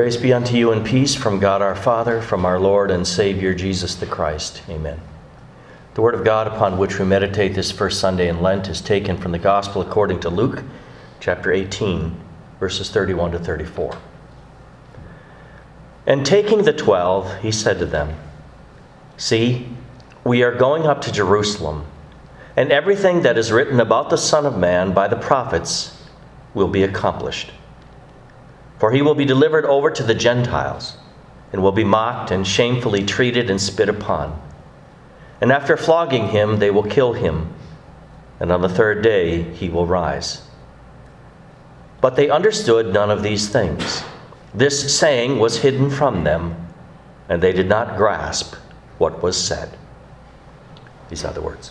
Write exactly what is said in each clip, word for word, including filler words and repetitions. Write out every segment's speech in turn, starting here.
Grace be unto you and peace from God our Father, from our Lord and Savior Jesus the Christ. Amen. The Word of God upon which we meditate this first Sunday in Lent is taken from the Gospel according to Luke, chapter eighteen, verses thirty-one to thirty-four. And taking the twelve, he said to them, "See, we are going up to Jerusalem, and everything that is written about the Son of Man by the prophets will be accomplished. For he will be delivered over to the Gentiles, and will be mocked and shamefully treated and spit upon. And after flogging him, they will kill him, and on the third day he will rise." But they understood none of these things. This saying was hidden from them, and they did not grasp what was said. These are the words.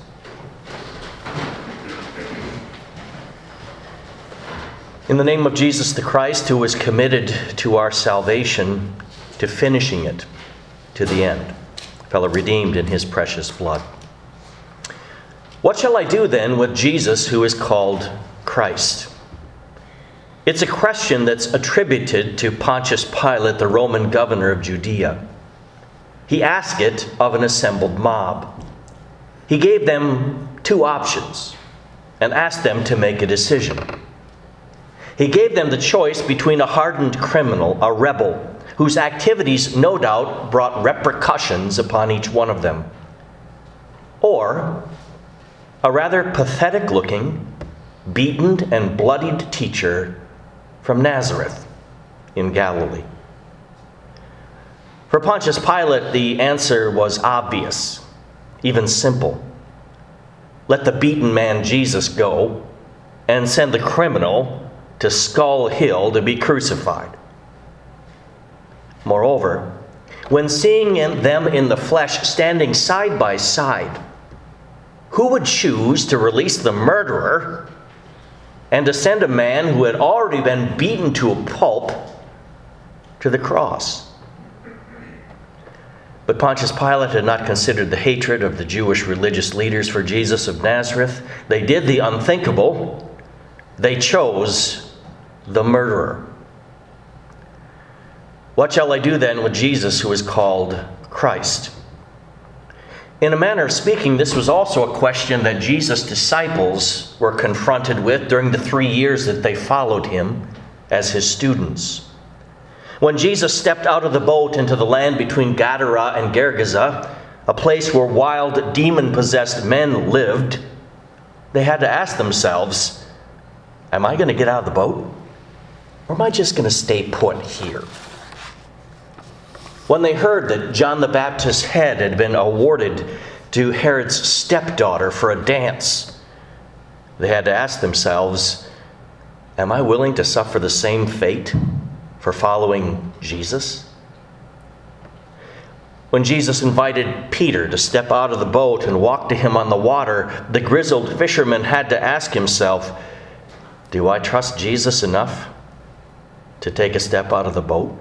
In the name of Jesus the Christ, who was committed to our salvation, to finishing it to the end, fellow redeemed in his precious blood. What shall I do then with Jesus who is called Christ? It's a question that's attributed to Pontius Pilate, the Roman governor of Judea. He asked it of an assembled mob. He gave them two options and asked them to make a decision. He gave them the choice between a hardened criminal, a rebel, whose activities no doubt brought repercussions upon each one of them, or a rather pathetic-looking, beaten and bloodied teacher from Nazareth in Galilee. For Pontius Pilate, the answer was obvious, even simple. Let the beaten man Jesus go, and send the criminal to Skull Hill to be crucified. Moreover, when seeing them in the flesh standing side by side, who would choose to release the murderer and to send a man who had already been beaten to a pulp to the cross? But Pontius Pilate had not considered the hatred of the Jewish religious leaders for Jesus of Nazareth. They did the unthinkable. They chose the murderer. What shall I do then with Jesus who is called Christ? In a manner of speaking, this was also a question that Jesus' disciples were confronted with during the three years that they followed him as his students. When Jesus stepped out of the boat into the land between Gadara and Gergesa, a place where wild, demon-possessed men lived, they had to ask themselves, am I going to get out of the boat? Or am I just going to stay put here? When they heard that John the Baptist's head had been awarded to Herod's stepdaughter for a dance, they had to ask themselves, am I willing to suffer the same fate for following Jesus? When Jesus invited Peter to step out of the boat and walk to him on the water, the grizzled fisherman had to ask himself, do I trust Jesus enough to take a step out of the boat?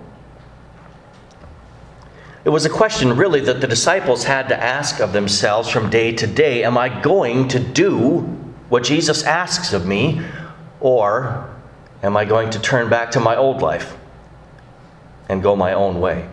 It was a question really that the disciples had to ask of themselves from day to day. Am I going to do what Jesus asks of me, or am I going to turn back to my old life and go my own way?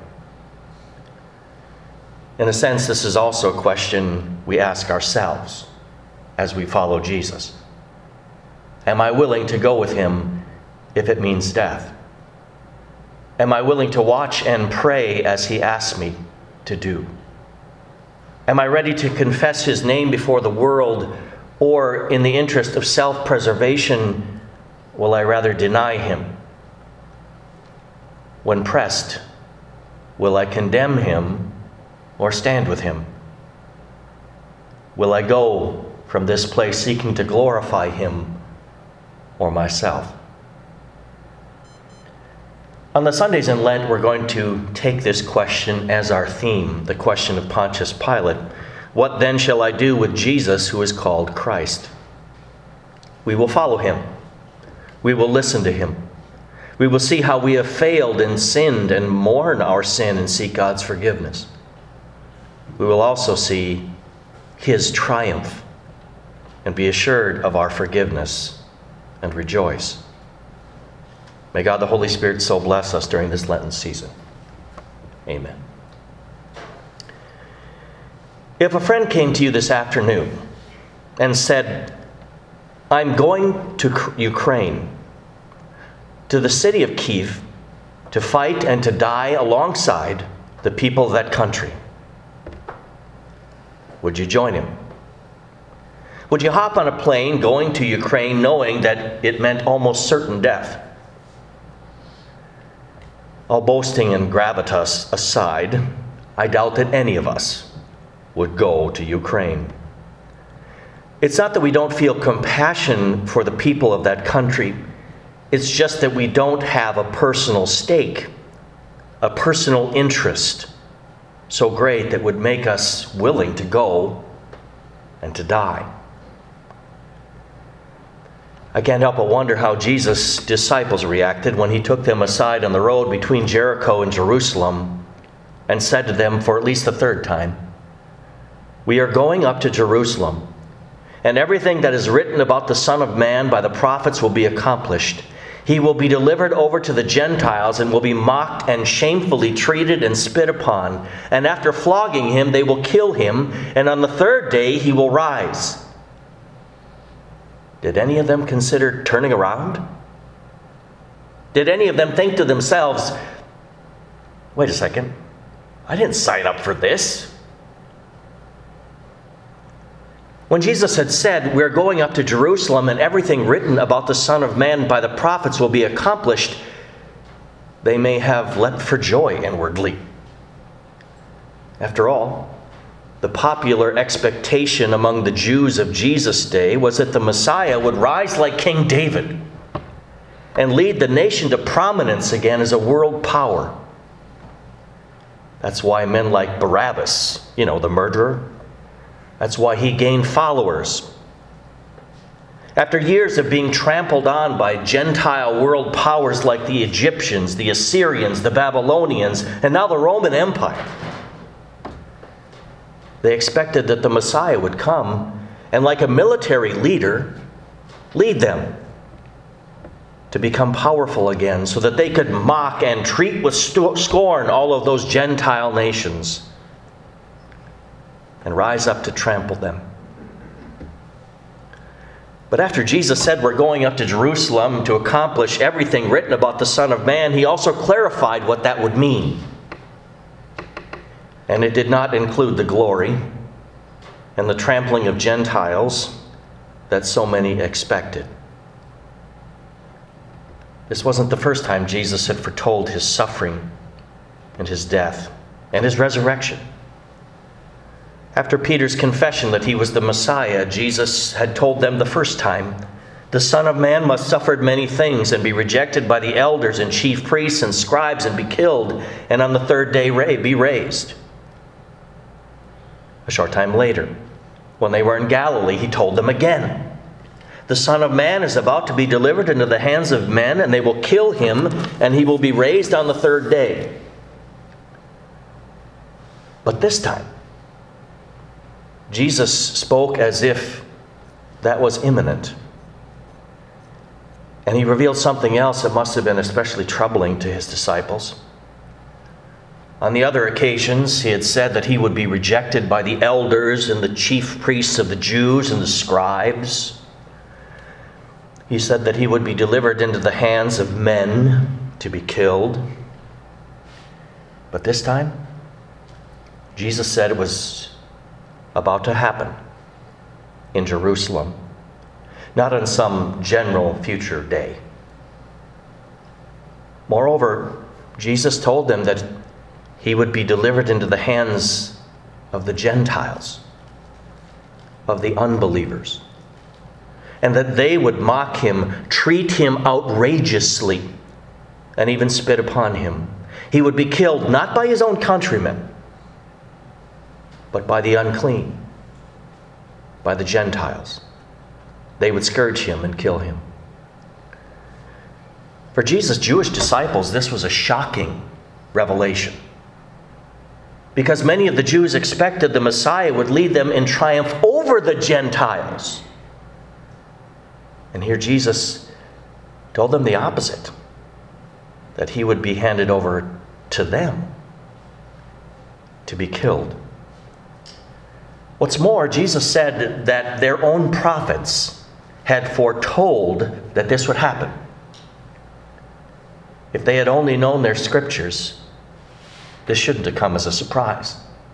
In a sense, this is also a question we ask ourselves as we follow Jesus. Am I willing to go with him if it means death? Am I willing to watch and pray as he asks me to do? Am I ready to confess his name before the world, or in the interest of self-preservation, will I rather deny him? When pressed, will I condemn him or stand with him? Will I go from this place seeking to glorify him or myself? On the Sundays in Lent, we're going to take this question as our theme, the question of Pontius Pilate. What then shall I do with Jesus who is called Christ? We will follow him. We will listen to him. We will see how we have failed and sinned and mourn our sin and seek God's forgiveness. We will also see his triumph and be assured of our forgiveness and rejoice. May God the Holy Spirit so bless us during this Lenten season. Amen. If a friend came to you this afternoon and said, I'm going to Ukraine, to the city of Kyiv, to fight and to die alongside the people of that country, would you join him? Would you hop on a plane going to Ukraine knowing that it meant almost certain death? All boasting and gravitas aside, I doubt that any of us would go to Ukraine. It's not that we don't feel compassion for the people of that country. It's just that we don't have a personal stake, a personal interest so great that would make us willing to go and to die. I can't help but wonder how Jesus' disciples reacted when he took them aside on the road between Jericho and Jerusalem and said to them for at least the third time, "We are going up to Jerusalem, and everything that is written about the Son of Man by the prophets will be accomplished. He will be delivered over to the Gentiles and will be mocked and shamefully treated and spit upon. And after flogging him, they will kill him, and on the third day he will rise." Did any of them consider turning around? Did any of them think to themselves, wait a second, I didn't sign up for this? When Jesus had said, we're going up to Jerusalem and everything written about the Son of Man by the prophets will be accomplished, they may have leapt for joy inwardly. After all, the popular expectation among the Jews of Jesus' day was that the Messiah would rise like King David and lead the nation to prominence again as a world power. That's why men like Barabbas, you know, the murderer, that's why he gained followers. After years of being trampled on by Gentile world powers like the Egyptians, the Assyrians, the Babylonians, and now the Roman Empire, they expected that the Messiah would come and, like a military leader, lead them to become powerful again so that they could mock and treat with scorn all of those Gentile nations and rise up to trample them. But after Jesus said we're going up to Jerusalem to accomplish everything written about the Son of Man, he also clarified what that would mean. And it did not include the glory and the trampling of Gentiles that so many expected. This wasn't the first time Jesus had foretold his suffering and his death and his resurrection. After Peter's confession that he was the Messiah, Jesus had told them the first time, the Son of Man must suffer many things and be rejected by the elders and chief priests and scribes and be killed, and on the third day be raised. A short time later, when they were in Galilee, he told them again, the Son of Man is about to be delivered into the hands of men, and they will kill him, and he will be raised on the third day. But this time, Jesus spoke as if that was imminent. And he revealed something else that must have been especially troubling to his disciples. On the other occasions, he had said that he would be rejected by the elders and the chief priests of the Jews and the scribes. He said that he would be delivered into the hands of men to be killed. But this time, Jesus said it was about to happen in Jerusalem, not on some general future day. Moreover, Jesus told them that he would be delivered into the hands of the Gentiles, of the unbelievers, and that they would mock him, treat him outrageously, and even spit upon him. He would be killed not by his own countrymen, but by the unclean, by the Gentiles. They would scourge him and kill him. For Jesus' Jewish disciples, this was a shocking revelation, because many of the Jews expected the Messiah would lead them in triumph over the Gentiles. And here Jesus told them the opposite. that he would be handed over to them to be killed. What's more, Jesus said that their own prophets had foretold that this would happen. If they had only known their scriptures, this shouldn't have come as a surprise.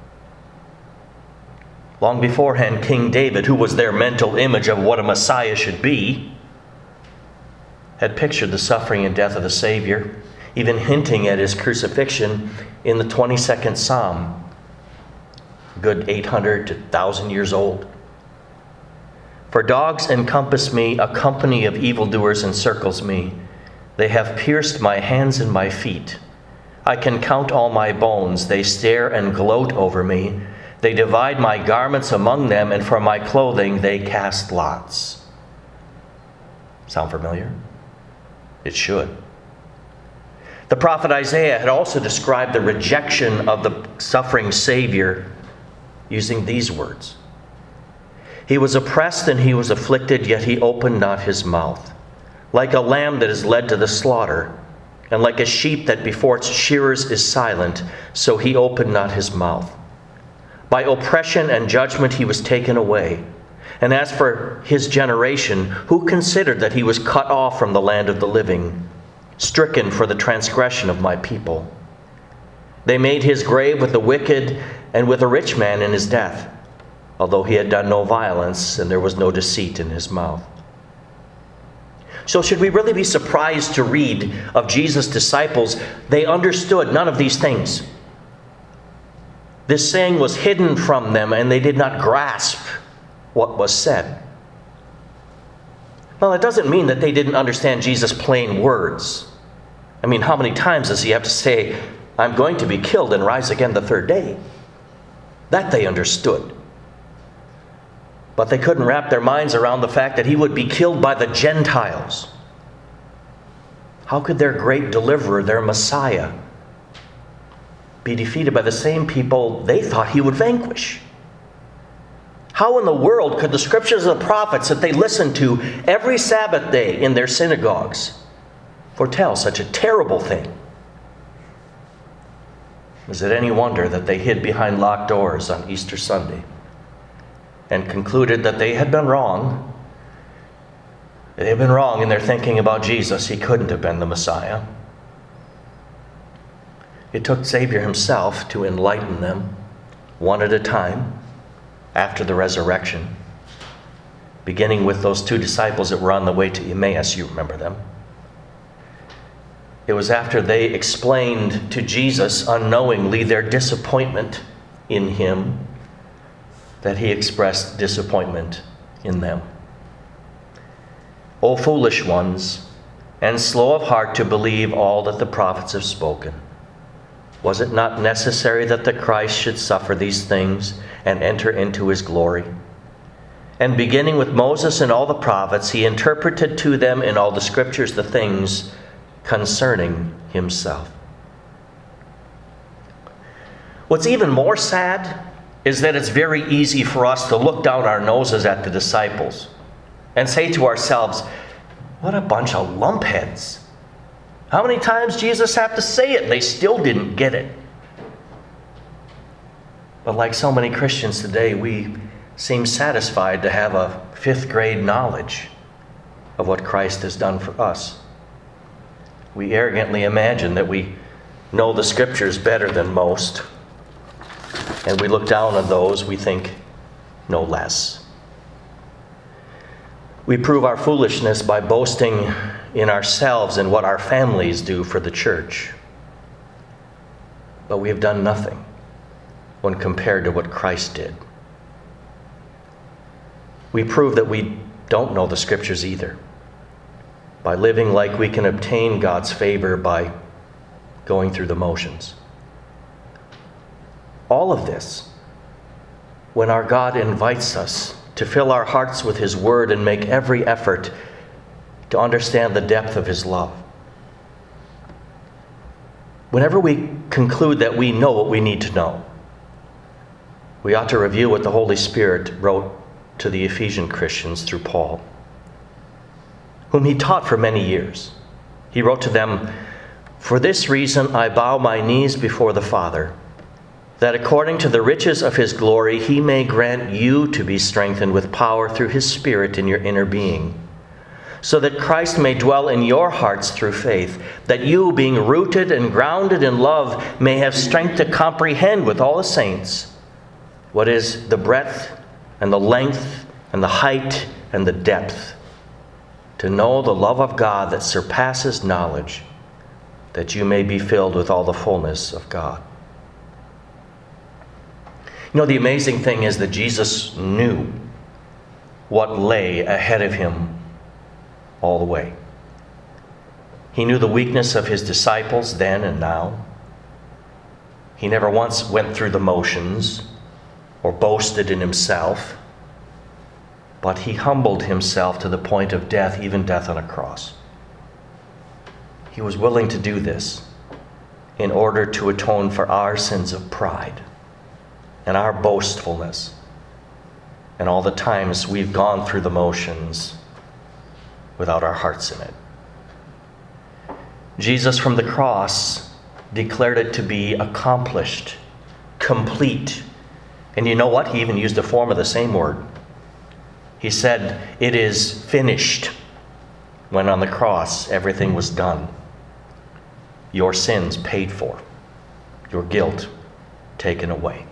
Long beforehand, King David, who was their mental image of what a Messiah should be, had pictured the suffering and death of the Savior, even hinting at his crucifixion in the twenty-second Psalm, a good eight hundred to one thousand years old. For dogs encompass me, a company of evildoers encircles me. They have pierced my hands and my feet. I can count all my bones. They stare and gloat over me. They divide my garments among them, and for my clothing they cast lots. Sound familiar? It should. The prophet Isaiah had also described the rejection of the suffering Savior using these words. He was oppressed and he was afflicted, yet he opened not his mouth. Like a lamb that is led to the slaughter, and like a sheep that before its shearers is silent, so he opened not his mouth. By oppression and judgment he was taken away. And as for his generation, who considered that he was cut off from the land of the living, stricken for the transgression of my people? They made his grave with the wicked and with a rich man in his death, although he had done no violence and there was no deceit in his mouth. So should we really be surprised to read of Jesus' disciples? They understood none of these things. This saying was hidden from them, and they did not grasp what was said. Well, it doesn't mean that they didn't understand Jesus' plain words. I mean, how many times does he have to say, I'm going to be killed and rise again the third day? That they understood. But they couldn't wrap their minds around the fact that he would be killed by the Gentiles. How could their great deliverer, their Messiah, be defeated by the same people they thought he would vanquish? How in the world could the scriptures of the prophets that they listened to every Sabbath day in their synagogues foretell such a terrible thing? Is it any wonder that they hid behind locked doors on Easter Sunday and concluded that they had been wrong? They had been wrong in their thinking about Jesus. He couldn't have been the Messiah. It took Savior himself to enlighten them, one at a time, after the resurrection, beginning with those two disciples that were on the way to Emmaus. You remember them. It was after they explained to Jesus unknowingly their disappointment in him that he expressed disappointment in them. O foolish ones, and slow of heart to believe all that the prophets have spoken. Was it not necessary that the Christ should suffer these things and enter into his glory? And beginning with Moses and all the prophets, he interpreted to them in all the scriptures the things concerning himself. What's even more sad is that it's very easy for us to look down our noses at the disciples and say to ourselves, what a bunch of lumpheads. How many times Jesus have to say it? They still didn't get it. But like so many Christians today, we seem satisfied to have a fifth grade knowledge of what Christ has done for us. We arrogantly imagine that we know the scriptures better than most, and we look down on those we think know less. We prove our foolishness by boasting in ourselves and what our families do for the church. But we have done nothing when compared to what Christ did. We prove that we don't know the scriptures either by living like we can obtain God's favor by going through the motions. All of this, when our God invites us to fill our hearts with his word and make every effort to understand the depth of his love. Whenever we conclude that we know what we need to know, we ought to review what the Holy Spirit wrote to the Ephesian Christians through Paul, whom he taught for many years. He wrote to them, For this reason I bow my knees before the Father, that according to the riches of his glory he may grant you to be strengthened with power through his Spirit in your inner being, so that Christ may dwell in your hearts through faith, that you, being rooted and grounded in love, may have strength to comprehend with all the saints what is the breadth and the length and the height and the depth, to know the love of God that surpasses knowledge, that you may be filled with all the fullness of God. You know, the amazing thing is that Jesus knew what lay ahead of him all the way. He knew the weakness of his disciples then and now. He never once went through the motions or boasted in himself, but he humbled himself to the point of death, even death on a cross. He was willing to do this in order to atone for our sins of pride and our boastfulness and all the times we've gone through the motions without our hearts in it. Jesus from the cross declared it to be accomplished, complete. And you know what? He even used a form of the same word. He said, "It is finished," when on the cross everything was done. Your sins paid for, your guilt taken away.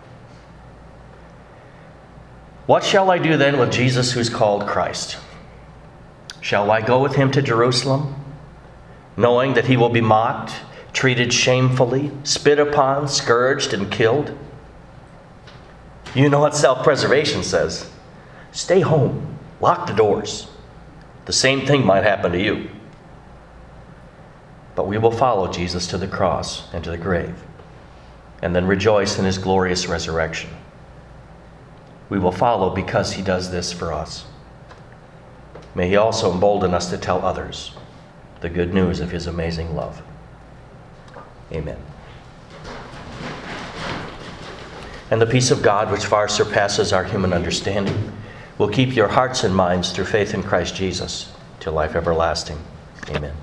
What shall I do then with Jesus who's called Christ? Shall I go with him to Jerusalem, knowing that he will be mocked, treated shamefully, spit upon, scourged, and killed? You know what self-preservation says. Stay home, lock the doors. The same thing might happen to you. But we will follow Jesus to the cross and to the grave, and then rejoice in his glorious resurrection. We will follow because he does this for us. May he also embolden us to tell others the good news of his amazing love. Amen. And the peace of God, which far surpasses our human understanding, will keep your hearts and minds through faith in Christ Jesus to life everlasting. Amen.